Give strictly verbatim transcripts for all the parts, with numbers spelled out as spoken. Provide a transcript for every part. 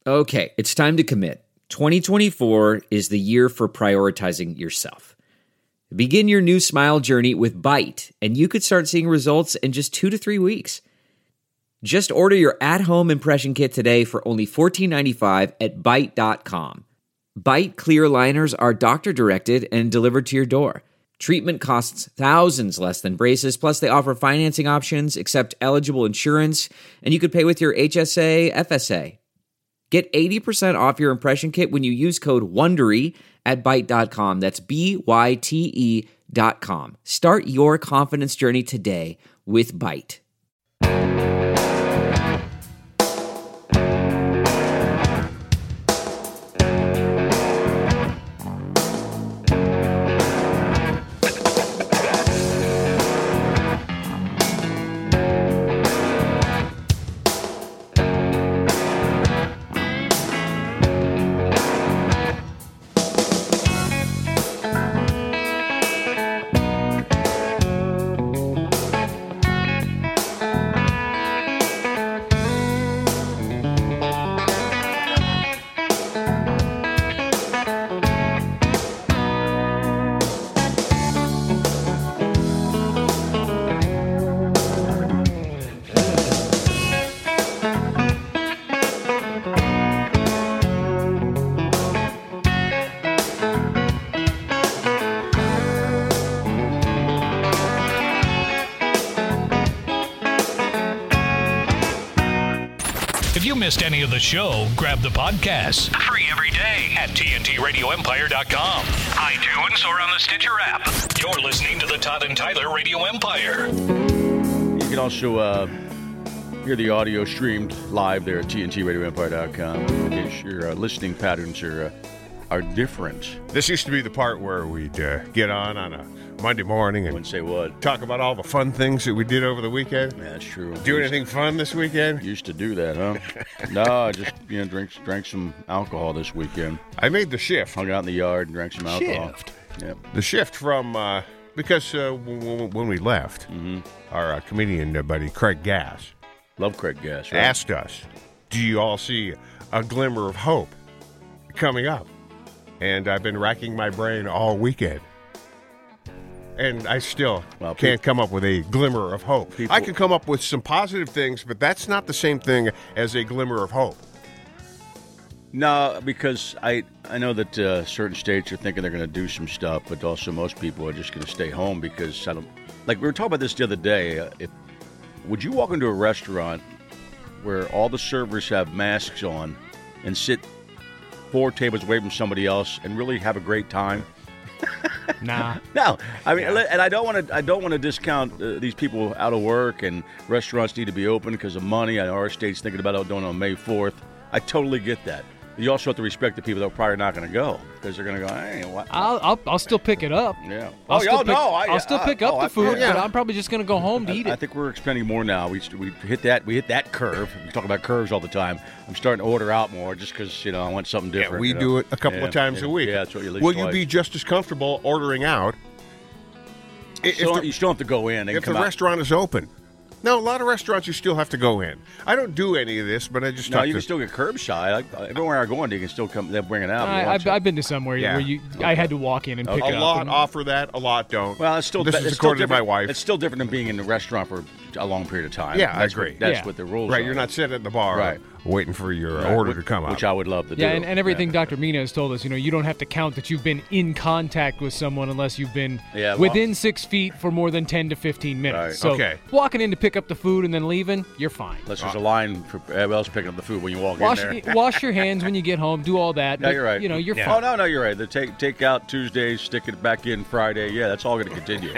Okay, it's time to commit. twenty twenty-four is the year for prioritizing yourself. Begin your new smile journey with Byte, and you could start seeing results in just two to three weeks. Just order your at-home impression kit today for only fourteen ninety-five at byte dot com. Byte clear aligners are doctor-directed and delivered to your door. Treatment costs thousands less than braces, plus they offer financing options, accept eligible insurance, and you could pay with your H S A, F S A. Get eighty percent off your impression kit when you use code WONDERY at byte dot com. That's B Y T E dot com. Start your confidence journey today with Byte. If you missed any of the show, grab the podcast. Free every day at T N T radio empire dot com, iTunes, or on the Stitcher app. You're listening to the Todd and Tyler Radio Empire. You can also uh, hear the audio streamed live there at T N T radio empire dot com in case your uh, listening patterns are, uh, are different. This used to be the part where we'd uh, get on on a Monday morning and Wouldn't say what. talk about all the fun things that we did over the weekend. Yeah, that's true. Do Used- anything fun this weekend? Used to do that, huh? No, I just you know drank drank some alcohol this weekend. I made the shift. Hung out in the yard and drank some alcohol. Shift. Yep. The shift from, uh, because uh, w- w- when we left, Mm-hmm. our uh, comedian uh, buddy Craig Gass Love Craig Gass. Right? asked us, do you all see a glimmer of hope coming up? And I've been racking my brain all weekend. And I still Well, can't pe- come up with a glimmer of hope. People- I can come up with some positive things, but that's not the same thing as a glimmer of hope. No, because I I know that uh, certain states are thinking they're going to do some stuff, but also most people are just going to stay home because I don't. Like we were talking about this the other day. Uh, if would you walk into a restaurant where all the servers have masks on and sit four tables away from somebody else and really have a great time? Nah. No, I mean, and I don't want to. I don't want to discount uh, these people out of work and restaurants need to be open because of money. I know our state's thinking about it doing it on May fourth. I totally get that. You also have to respect the people that are probably not going to go because they're going to go. Hey, what? I'll, I'll I'll still pick it up. Yeah. I'll oh, still y'all pick, know. I, I'll still I- pick up oh, the I- food, yeah. but I'm probably just gonna go home to eat I it. think we're spending more now. We we hit that we hit that curve. We talk about curves all the time. I'm starting to order out more just because you know I want something different. Yeah, we you know? do it a couple Yeah, of times yeah, a week. Yeah, that's what you. at least Will you twice. be just as comfortable ordering out i- if Still, the, you still have to go in and if come the out. restaurant is open? No, a lot of restaurants you still have to go in. I don't do any of this, but I just No, talk you to can still get curbside. Like, everywhere I go in, you can still come. They bring it out. if you I, want I've, to. I've been to somewhere Yeah. where you I had to walk in and pick a it up. lot and- offer that, a lot don't. Well, it's still this it's is still according to my different- wife. It's still different than being in the restaurant for a long period of time. Yeah, I That's agree. What, that's Yeah. what the rules Right, are. you're not sitting at the bar Right. waiting for your Right, order which- to come up. Which I would love to do. Yeah, and, and everything Doctor Mina has told us, you know, you don't have to count that you've been in contact with someone unless you've been Yeah, well- within six feet for more than ten to fifteen minutes. Right. So Okay. walking in to pick up the food and then leaving, you're fine. Unless there's a line for everybody else picking up the food when you walk Wash, in there. wash your hands when you get home. Do all that. No, but, you're right. You know, you're Yeah. fine. Oh no, no, you're right. The take take out Tuesdays, stick it back in Friday. Yeah, that's all going to continue.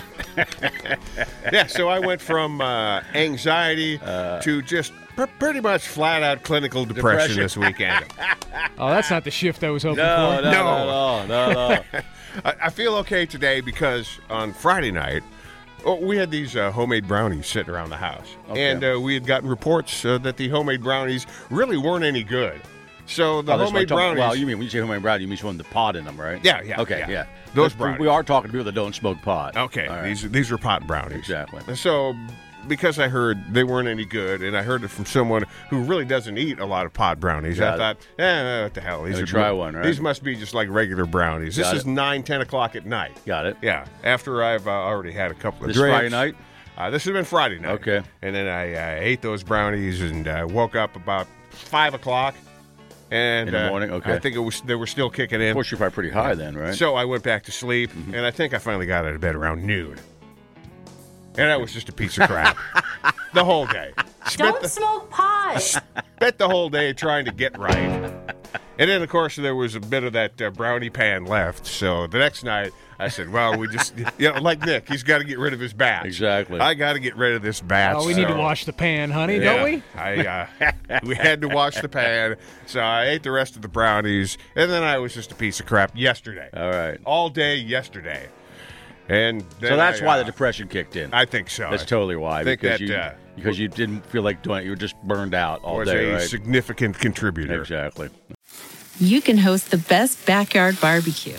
Yeah, so I went from uh, anxiety to just pr- pretty much flat out clinical depression, Depression. this weekend. Oh, that's not the shift I was hoping no, for. no, No. no, no, no, no. I, I feel okay today because on Friday night, oh, we had these uh, homemade brownies sitting around the house. Okay. And uh, we had gotten reports uh, that the homemade brownies really weren't any good. So the Oh, that's what I'm homemade talking- brownies. Well, you mean when you say homemade brownie, you mean one with the pot in them, right? Yeah, yeah, Okay, yeah. yeah. Those But brownies. We are talking to people that don't smoke pot. Okay, All right. these these are pot brownies. Exactly. So because I heard they weren't any good, and I heard it from someone who really doesn't eat a lot of pod brownies, Got I it. thought, eh, what the hell? These Let me are try one, right? These must be just like regular brownies. This Got is it. nine, ten o'clock at night. Got it. Yeah, after I've uh, already had a couple of This drinks. Friday night? Uh, this has been Friday night. Okay. And then I uh, ate those brownies and uh, woke up about five o'clock. And, In the uh, morning? Okay. I think it was they were still kicking in. Of course, you're probably pretty high then, right? So I went back to sleep, Mm-hmm. and I think I finally got out of bed around noon. And that was just a piece of crap. The whole day. Spent Don't the, smoke pot. spent the whole day trying to get right. And then, of course, there was a bit of that uh, brownie pan left. So the next night, I said, well, we just, you know, like Nick, he's got to get rid of his batch. Exactly. I got to get rid of this batch. Oh, we need to so- wash the pan, honey, Yeah, don't we? I, uh, we had to wash the pan. So I ate the rest of the brownies. And then I was just a piece of crap yesterday. All right. All day yesterday. And then So that's I, why uh, the depression kicked in. I think so. That's totally why. I think because that, you uh, because you didn't feel like doing it. You were just burned out all was day, a right? significant contributor. Exactly. You can host the best backyard barbecue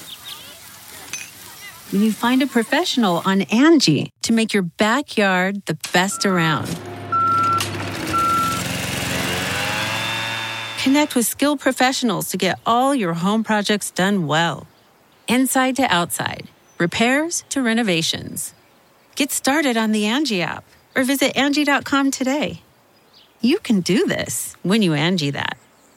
when you find a professional on Angie to make your backyard the best around. Connect with skilled professionals to get all your home projects done well. Inside to outside, repairs to renovations. Get started on the Angie app or visit Angie dot com today. You can do this when you Angie that.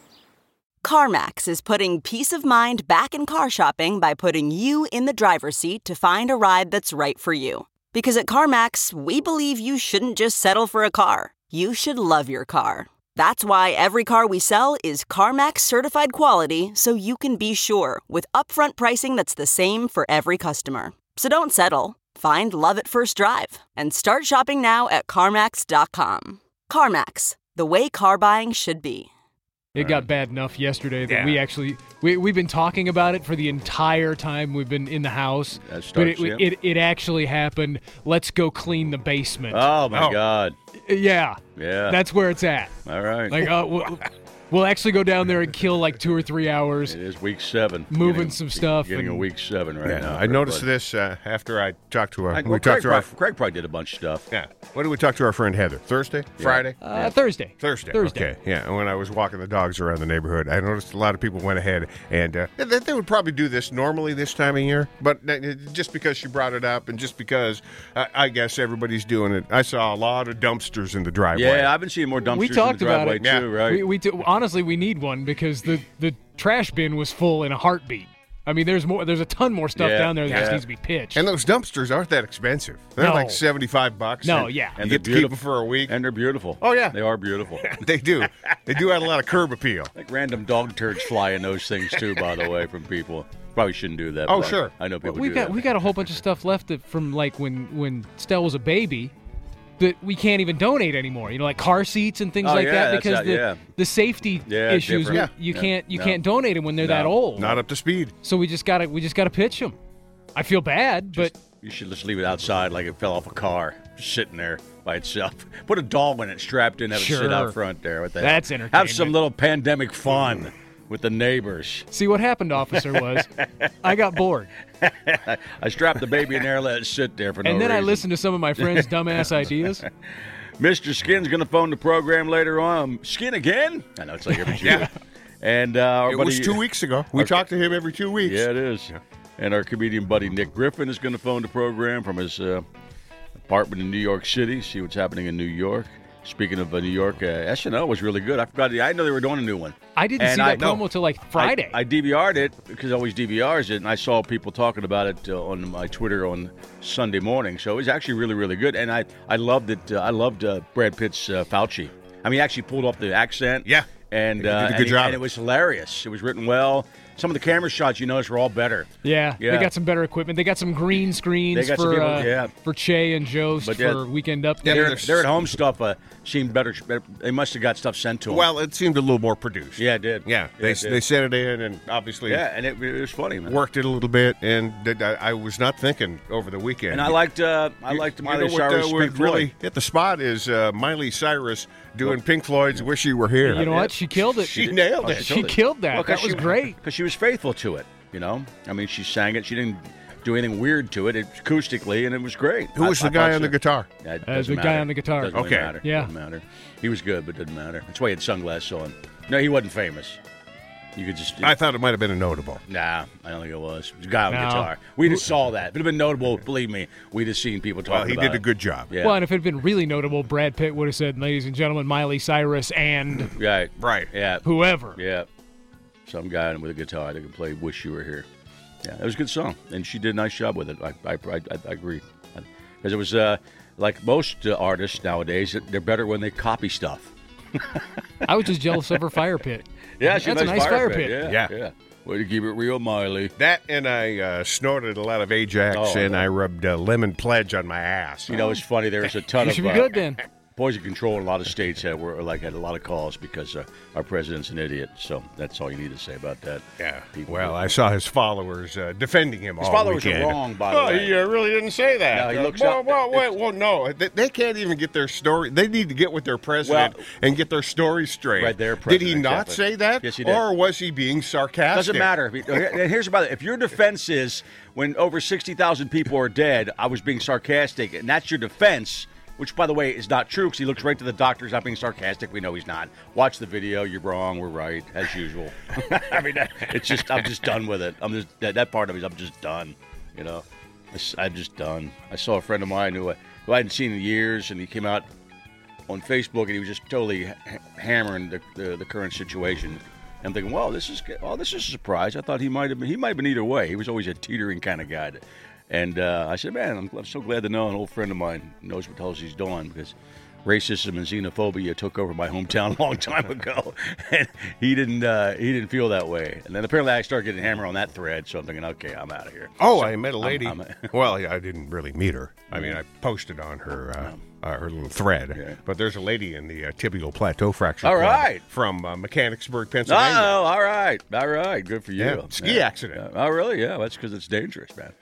CarMax is putting peace of mind back in car shopping by putting you in the driver's seat to find a ride that's right for you. Because at CarMax, we believe you shouldn't just settle for a car. You should love your car. That's why every car we sell is CarMax certified quality, so you can be sure with upfront pricing that's the same for every customer. So don't settle. Find love at first drive and start shopping now at CarMax dot com. CarMax, the way car buying should be. It got bad enough yesterday that Yeah. we actually we we've been talking about it for the entire time we've been in the house. That but starts, it, yeah. it it actually happened. Let's go clean the basement. Oh my Oh. God. yeah, Yeah. that's where it's at. all right. Like, uh, we'll, we'll actually go down there and kill like two or three hours. it is week seven. Moving Getting- some stuff Getting a and- week seven right Yeah, now. I noticed But- this uh, after I talked to our. I, we well, Craig, talked to our. probably, Craig probably did a bunch of stuff. Yeah. When did we talk to our friend Heather? Thursday? Friday? Uh, Thursday. Thursday. Thursday. Okay. Yeah. And when I was walking the dogs around the neighborhood, I noticed a lot of people went ahead and uh, they, they would probably do this normally this time of year, but uh, just because she brought it up and just because uh, I guess everybody's doing it, I saw a lot of dumpsters in the driveway. Yeah, I've been seeing more dumpsters We talked in the about driveway it. too, Yeah. right? We, we do, honestly we need one because the the trash bin was full in a heartbeat. I mean, there's more. There's a ton more stuff Yeah, down there that just yeah. needs to be pitched. And those dumpsters aren't that expensive. They're No. like seventy-five bucks. No, and yeah. You And get to they're keep them beautiful. for a week. and they're beautiful. Oh, yeah. They are beautiful. They do. They do add a lot of curb appeal. Like random dog turds fly in those things too, by the way, from people. Probably shouldn't do that. Oh, but I- sure. I know people we do got that. we got a whole bunch of stuff left that from like when when Stell was a baby that we can't even donate anymore. You know, like car seats and things Oh, like yeah, that that's because that- the yeah. the safety Yeah, issues different. you Yeah. can't you No. can't donate them when they're that No. old. Not up to speed. So we just gotta we just gotta pitch them. I feel bad, but You should just leave it outside like it fell off a car, just sitting there by itself. Put a dog in it, strapped in, have it sit Sure. out front there. What the That's hell? Have entertainment. some little pandemic fun with the neighbors. see what happened, officer, was I got bored. I strapped the baby in there, let it sit there for no And then I reason. listened to some of my friends' dumbass ideas. Mister Skin's going to phone the program later on. Skin again? I know it's like every year. And uh, our It buddy, was two weeks ago. We our- talk to him every two weeks. Yeah, it is. And our comedian buddy Nick Griffin is going to phone the program from his uh, apartment in New York City, see what's happening in New York. Speaking of uh, New York, uh, S N L was really good. I forgot. I didn't know they were doing a new one. I didn't And see that I- promo no. till like Friday. I, I D V R'd it because I always D V Rs it, and I saw people talking about it uh, on my Twitter on Sunday morning. So it was actually really, really good. And I, I loved it. Uh, I loved uh, Brad Pitt's uh, Fauci. I mean, he actually pulled off the accent. Yeah. And, He did a uh, good and, he- job. and it was hilarious. It was written well. Some of the camera shots, you noticed, were all better. Yeah, Yeah. they got some better equipment. They got some green screens They got some for people- uh, yeah. for Che and Jost But yeah, for Weekend Update. Yeah, Their, there's- their at-home stuff uh, seemed better, better. They must have got stuff sent to them. Well, it seemed a little more produced. yeah, it did. Yeah. Yeah, They, it did. they sent it in and obviously yeah, and it, it was funny, man. worked it a little bit. And did- I, I was not thinking over the weekend. And I liked, uh, I You- liked you Miley know what, Cyrus' uh, would Pink Floyd. really hit the spot is uh, Miley Cyrus doing Pink Floyd's "Wish You Were Here." You know what? She killed it. She nailed it. She killed that. Well, 'cause that was she- great. because she was faithful to it. You know, I mean, she sang it. She didn't do anything weird to it, it acoustically, and it was great. Who was I, the I guy on the so. guitar? Yeah, it Uh, doesn't the guy matter. on the guitar. Doesn't really Okay. matter. Yeah. Doesn't matter. He was good, but didn't matter. That's why he had sunglasses on. No, he wasn't famous. You could just. I thought it might have been a notable. Nah, I don't think it was. It was a guy on No. guitar. We just saw that. If it had been notable, believe me, we'd have seen people talking Well, he about did a it. good job. Yeah. Well, and if it had been really notable, Brad Pitt would have said, ladies and gentlemen, Miley Cyrus and Right. Right. Yeah. whoever. Yeah. Some guy with a guitar that could play Wish You Were Here. Yeah, it was a good song, and she did a nice job with it. I, I, I, I agree. Because it was, uh, like most uh, artists nowadays, they're better when they copy stuff. I was just jealous of her fire pit. Yeah, she That's had a nice fire pit. Yeah, Yeah. yeah. Way to keep it real, Miley. That and I uh, snorted a lot of Ajax, Oh, and no. I rubbed uh, Lemon Pledge on my ass. You know, it's funny. There's a ton You of should be uh, good then. poison control in a lot of states had were like had a lot of calls because uh, our president's an idiot. So that's all you need to say about that. Yeah. People Well, do. I saw his followers uh, defending him His all followers are weekend. wrong, by the oh, way. he uh, really didn't say that. No, he Uh, looks well, up- well, well, well, no. They, they can't even get their story. They need to get with their president Well- and get their story straight. Right, their Did he president, not exactly. say that? Yes, he did. Or was he being sarcastic? Doesn't matter. And here's about it. If your defense is when over sixty thousand people are dead, I was being sarcastic, and that's your defense, which, by the way, is not true because he looks right to the doctor. He's not being sarcastic. We know he's not. Watch the video. You're wrong. We're right, as usual. I mean, it's just, I'm just done with it. I'm just, that, that part of it, I'm just done, you know. I'm just done. I saw a friend of mine who, I- who I hadn't seen in years, and he came out on Facebook, and he was just totally ha- hammering the, the, the current situation. I'm thinking, well, this is well, this is a surprise. I thought he might have been he might have been either way. He was always a teetering kind of guy. And uh, I said, man, I'm, I'm so glad to know an old friend of mine knows what the hell he's doing because racism and xenophobia took over my hometown a long time ago, and he didn't uh, he didn't feel that way. And then apparently I started getting hammered on that thread, so I'm thinking, okay, I'm out of here. Oh, So, I met a lady. I'm- I'm- well, yeah, I didn't really meet her. I mean, I posted on her uh, uh, her little thread. Yeah. But there's a lady in the uh, Tibial Plateau Fracture All Club right. from uh, Mechanicsburg, Pennsylvania. Oh, all right, all right, good for you. Yeah, ski accident. Oh, really? Yeah, that's because it's dangerous, man.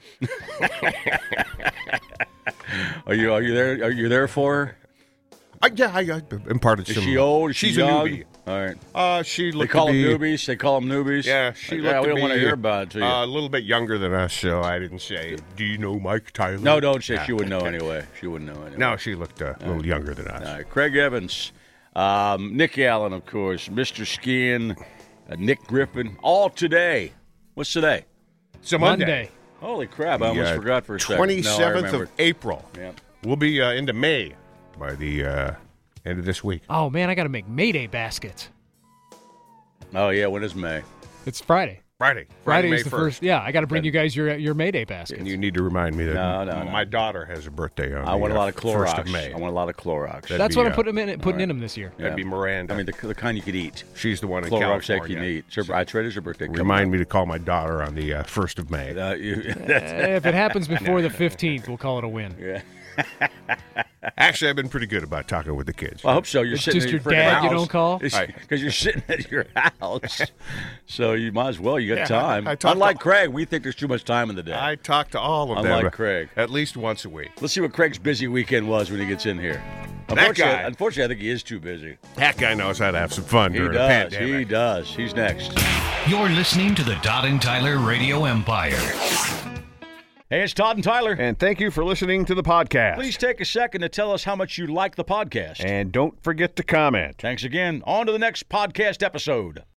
are you are you there? Are you there for her? I, yeah, I, I imparted Is some. she old? Is she She's young? a newbie. All right. Uh, she They looked call to them be, newbies. They call them newbies. Yeah, she Like, looked yeah, we to don't be want to hear about it. To you. uh, a little bit younger than us, so I didn't say. Do you know Mike Tyler? no, don't say Nah. she wouldn't know anyway. She wouldn't know anyway. No, she looked uh, a little younger than us. All right. Craig Evans, um, Nick Allen, of course, Mister Skin, uh, Nick Griffin, all today. What's today? So Monday, Monday. Holy crap! I almost the, uh, forgot for a second. twenty-seventh No, I of April. Yeah. We'll be uh, into May by the uh, end of this week. Oh, man, I got to make Mayday baskets. Oh yeah. When is May? It's Friday. Friday. Friday, Friday May is the first. Yeah, I got to bring you guys your your Mayday baskets. And you need to remind me that No, no, no. my daughter has a birthday on I the want a uh, lot of Clorox. first of May. I want a lot of Clorox. That'd That's be, what I'm uh, putting, in, putting right. in them this year. That'd be Miranda. I mean, the, the kind you could eat. She's the one in Clorox that you California. can eat. It's her, I traded her birthday. coming Remind up. me to call my daughter on the uh, first of May. Uh, you, Eh, if it happens before the fifteenth, we'll call it a win. yeah. Actually, I've been pretty good about talking with the kids. Well, I hope so. You're It's sitting just in your freaking dad you house. don't call? Because you're sitting at your house. So you might as well. You got Yeah, time. I- I talked Unlike to- Craig, we think there's too much time in the day. I talk to all of Unlike them Craig. at least once a week. Let's see what Craig's busy weekend was when he gets in here. That Unfortunately, guy. unfortunately, I think he is too busy. That guy knows how to have some fun He during does. a pandemic. He does. He's next. You're listening to the Todd and Tyler Radio Empire. Hey, it's Todd and Tyler. And thank you for listening to the podcast. Please take a second to tell us how much you like the podcast. And don't forget to comment. Thanks again. On to the next podcast episode.